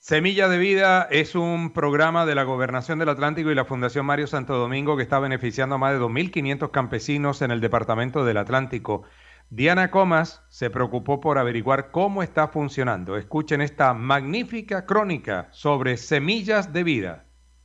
Semilla de Vida es un programa de la Gobernación del Atlántico y la Fundación Mario Santo Domingo que está beneficiando a más de 2.500 campesinos en el departamento del Atlántico. Diana Comas se preocupó por averiguar cómo está funcionando. Escuchen esta magnífica crónica sobre Semillas de Vida.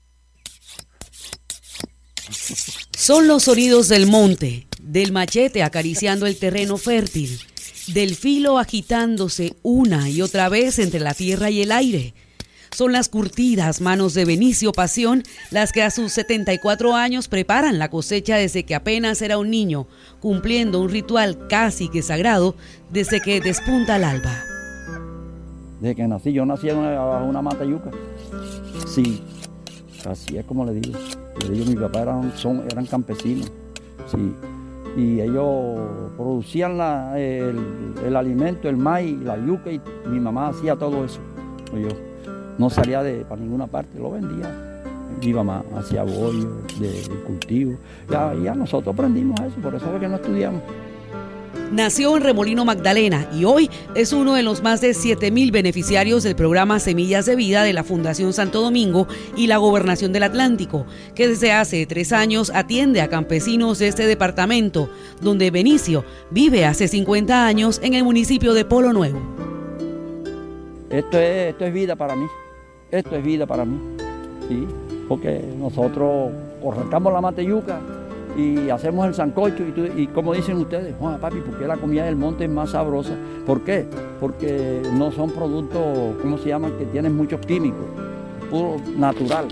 Son los sonidos del monte, del machete acariciando el terreno fértil, del filo agitándose una y otra vez entre la tierra y el aire. Son las curtidas manos de Benicio Pasión las que a sus 74 años preparan la cosecha desde que apenas era un niño, cumpliendo un ritual casi que sagrado desde que despunta el alba. Desde que nací, yo nací bajo una mata de yuca. Sí, así es como le digo. Mi papá eran campesinos, sí. Y ellos producían el alimento, el maíz, la yuca, y mi mamá hacía todo eso. Yo no salía para ninguna parte, lo vendía. Mi mamá hacía bollo de cultivo. Ya nosotros aprendimos eso, por eso es que no estudiamos. Nació en Remolino, Magdalena, y hoy es uno de los más de 7.000 beneficiarios del programa Semillas de Vida de la Fundación Santo Domingo y la Gobernación del Atlántico, que desde hace 3 años atiende a campesinos de este departamento, donde Benicio vive hace 50 años en el municipio de Polo Nuevo. Esto es vida para mí, sí, porque nosotros arrancamos la mata de yuca y hacemos el sancocho y como dicen ustedes, Juan, papi, ¿por qué la comida del monte es más sabrosa? ¿Por qué? Porque no son productos, ¿cómo se llaman?, que tienen muchos químicos, puro natural.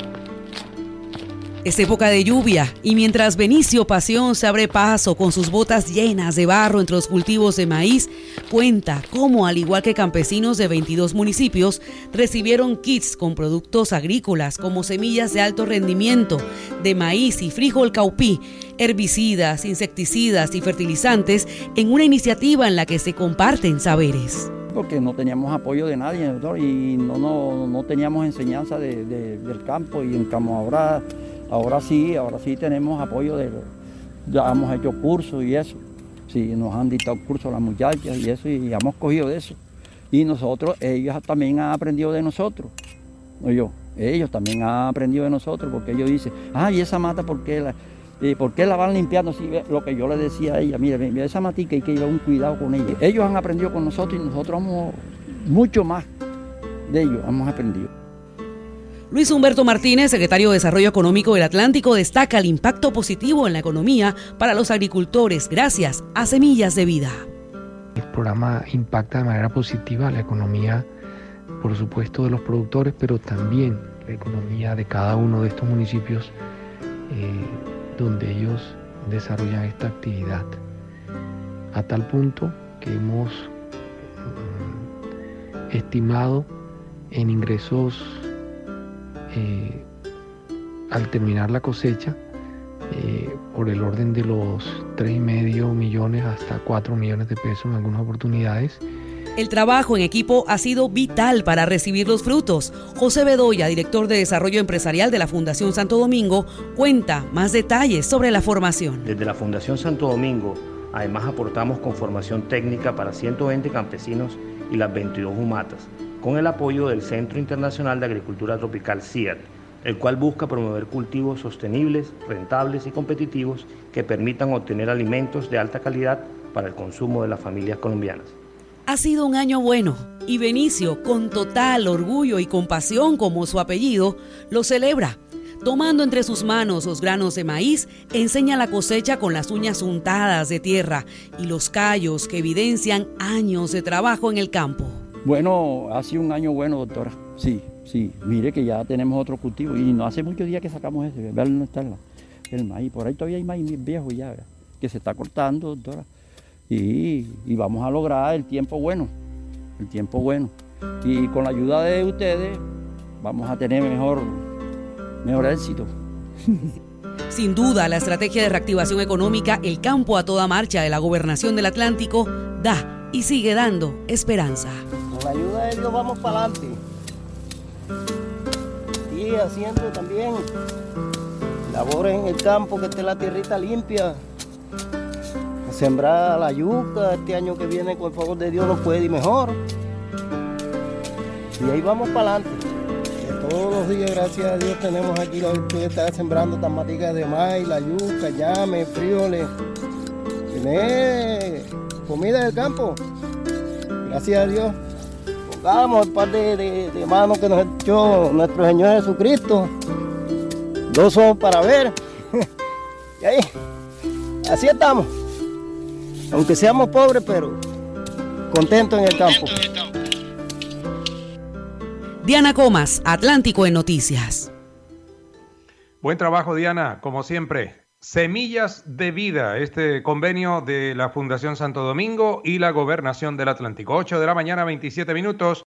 Es época de lluvia y mientras Benicio Pasión se abre paso con sus botas llenas de barro entre los cultivos de maíz, cuenta cómo, al igual que campesinos de 22 municipios, recibieron kits con productos agrícolas como semillas de alto rendimiento, de maíz y frijol caupí, herbicidas, insecticidas y fertilizantes en una iniciativa en la que se comparten saberes. Porque no teníamos apoyo de nadie, ¿no? Y no teníamos enseñanza del campo, y en cambio ahora sí tenemos apoyo ya hemos hecho cursos y eso. Sí, nos han dictado cursos las muchachas y eso, y hemos cogido de eso. Y ellos también han aprendido de nosotros. Ellos también han aprendido de nosotros, porque ellos dicen, y esa mata, ¿por qué la van limpiando? Así, lo que yo le decía a ella, mira, esa matica hay que llevar un cuidado con ella. Ellos han aprendido con nosotros y nosotros mucho más de ellos hemos aprendido. Luis Humberto Martínez, secretario de Desarrollo Económico del Atlántico, destaca el impacto positivo en la economía para los agricultores gracias a Semillas de Vida. El programa impacta de manera positiva la economía, por supuesto, de los productores, pero también la economía de cada uno de estos municipios donde ellos desarrollan esta actividad. A tal punto que hemos estimado en ingresos al terminar la cosecha por el orden de los 3,5 millones hasta 4 millones de pesos en algunas oportunidades. El trabajo en equipo ha sido vital para recibir los frutos. José Bedoya, director de Desarrollo Empresarial de la Fundación Santo Domingo, cuenta más detalles sobre la formación. Desde la Fundación Santo Domingo, además aportamos con formación técnica para 120 campesinos y las 22 humatas, con el apoyo del Centro Internacional de Agricultura Tropical CIAT, el cual busca promover cultivos sostenibles, rentables y competitivos que permitan obtener alimentos de alta calidad para el consumo de las familias colombianas. Ha sido un año bueno y Benicio, con total orgullo y compasión como su apellido, lo celebra. Tomando entre sus manos los granos de maíz, enseña la cosecha con las uñas untadas de tierra y los callos que evidencian años de trabajo en el campo. Bueno, ha sido un año bueno, doctora. Sí, mire que ya tenemos otro cultivo y no hace muchos días que sacamos ese. Vean dónde está el maíz. Por ahí todavía hay maíz viejo ya, que se está cortando, doctora. Y vamos a lograr el tiempo bueno. Y con la ayuda de ustedes vamos a tener mejor éxito. Sin duda, la estrategia de reactivación económica, el campo a toda marcha de la Gobernación del Atlántico, da y sigue dando esperanza. Con la ayuda de Dios vamos para adelante. Y haciendo también labores en el campo, que esté la tierrita limpia. Sembrar la yuca, este año que viene, con el favor de Dios, nos puede ir mejor. Y ahí vamos para adelante. Todos los días, gracias a Dios, tenemos aquí lo que está sembrando tomaticas de maíz, la yuca, llame, frijoles. Tener comida del campo. Gracias a Dios. Pongamos el par de manos que nos echó nuestro Señor Jesucristo. 2 ojos para ver. Y ahí, así estamos. Aunque seamos pobres, pero contentos en el campo. Diana Comas, Atlántico en Noticias. Buen trabajo, Diana, como siempre. Semillas de Vida, este convenio de la Fundación Santo Domingo y la Gobernación del Atlántico. 8 de la mañana, 27 minutos.